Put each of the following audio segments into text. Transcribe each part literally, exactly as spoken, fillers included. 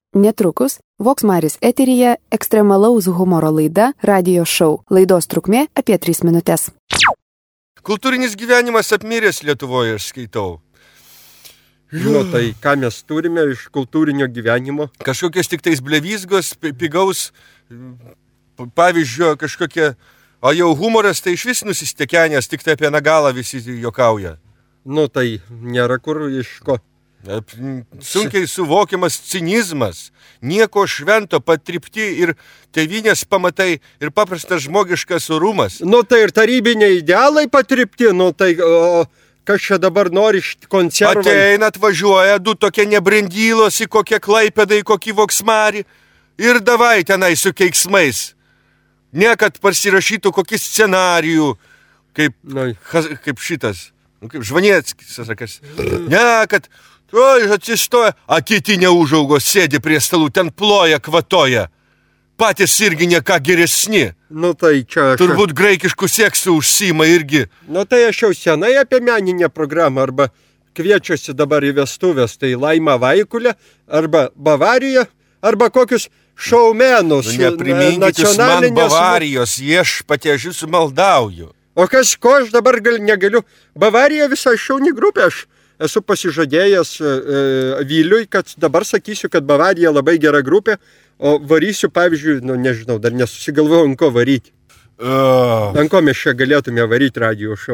Netrukus Voksmaris eteryje ekstremalaus humoro laida Radio Show. Laidos trukmė apie tris minutės. Kultūrinis gyvenimas apmiręs Lietuvoje, aš skaitau. Nu, tai ką mes turime iš kultūrinio gyvenimo? Kažkokios tik tais blevizgos, pigaus, pavyzdžio kažkokie, o jau humoras tai iš vis nusistekenęs, tik tai apie nagalą visi juokauja. Nu, tai nėra kur iš ko. Sunkiai suvokiamas cinizmas, nieko švento, patripti ir tėvynės pamatai ir paprastas žmogiškas orumas. Nu, tai ir tarybiniai idealai patripti, nu, tai o, kas čia dabar nori konservai? Ateina, atvažiuoja du tokie nebrendylos į kokią Klaipėdą, į kokį Voksmarį ir davai tenai su keiksmais. Ne, kad pasirašytų kokį scenarijų, kaip, nu, kaip šitas, nu, kaip Žvanieckis, sakas. Ne, kad oi, atsistoja, a kiti neužaugo, sėdi prie stalų, ten ploja, kvatoja. Patys irgi ne ką geresni. Nu, tai čia aš... Turbūt graikiškų seksų užsima irgi. Nu, tai aš jau senai apie meninę programą, arba kviečiuosi dabar į vestuvės, tai Laima Vaikulė, arba Bavarija, arba kokius šaumenus. Nu, nepriminkit jūs man Bavarijos, viešpatie, aš jūsų maldauju. O kas, ko aš dabar gal, negaliu? Bavarija visai šauni grupė, aš esu pasižadėjęs e, Vyliui, kad dabar sakysiu, kad Bavarija labai gera grupė, o varysiu, pavyzdžiui, nu nežinau, dar nesusigalvojau, ant ko varyti. Uh. Ant ko mes čia galėtume varyti radio šou.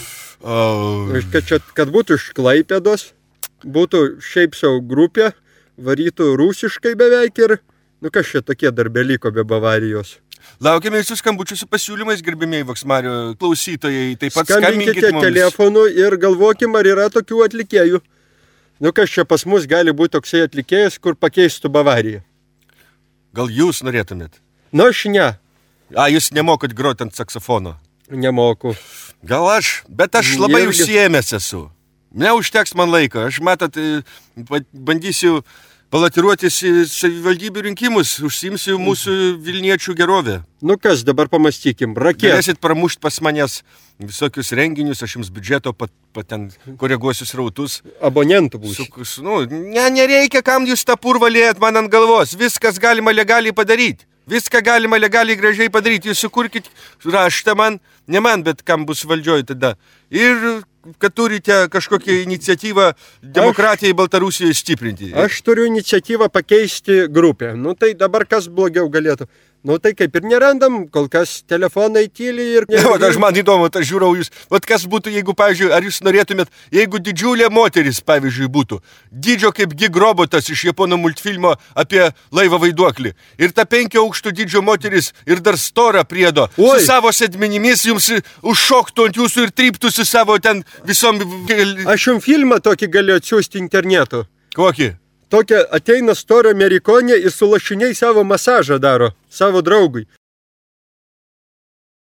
Uh. Kad, čia, kad būtų iš Klaipėdos, būtų šiaip sau grupė, varytų rusiškai beveik ir, nu kas čia tokie dar beliko be Bavarijos. Laukiame jūsų skambučių su pasiūlymais, gerbimieji Voksmario klausytojai. Taip pat skambinkite skambinkite mums telefonu ir galvokim, ar yra tokių atlikėjų. Nu kas čia pas mus gali būti toksai atlikėjas, kur pakeistų Bavariją. Gal jūs norėtumėt? Nu aš ne. A, jūs nemokat groti ant saksofono? Nemoku. Gal aš, bet aš labai Irgi... užsiėmęs esu. Neužteks man laiko. Aš, matot, bandysiu balatiruotis į savivaldybių rinkimus, užsiimsiu mūsų Vilniečių gerovę. Nu kas, dabar pamastykim, rakė. Galėsit pramušti pas manęs visokius renginius, aš jums biudžeto pat, pat ten koreguosiu srautus. Abonentų būsiu. Su, nu, ne, nereikia, kam jūs tą purvą liejat man ant galvos. Viskas galima legaliai padaryti. Viską galima legaliai gražiai padaryti. Jūs sukurkit raštą man, ne man, bet kam bus valdžioj tada. Ir kad turite kažkokią iniciatyvą demokratijai Baltarusijoje stiprinti. Aš turiu iniciatyvą pakeisti grupę. Nu tai dabar kas blogiau galėtų? Nu tai kaip ir nerandam, kol kas telefonai tyli ir... Ne, vat, aš man įdomu, aš žiūrau jūs. Vat kas būtų, jeigu, pavyzdžiui, ar jūs norėtumėt, jeigu didžiulė moteris, pavyzdžiui, būtų. Didžio kaip gig robotas iš japono multfilmo apie laivą vaiduoklį. Ir ta penkio aukštų didžio moteris ir dar storą priedo. Oi. Su savo sėdmenimis jums užšoktų ant jūsų ir tryptųsi savo ten visom... Aš jums filmą tokį galiu atsiųsti internetu. Kokį? Tokia ateina storą amerikonė ir su lašiniai savo masažą daro, savo draugui.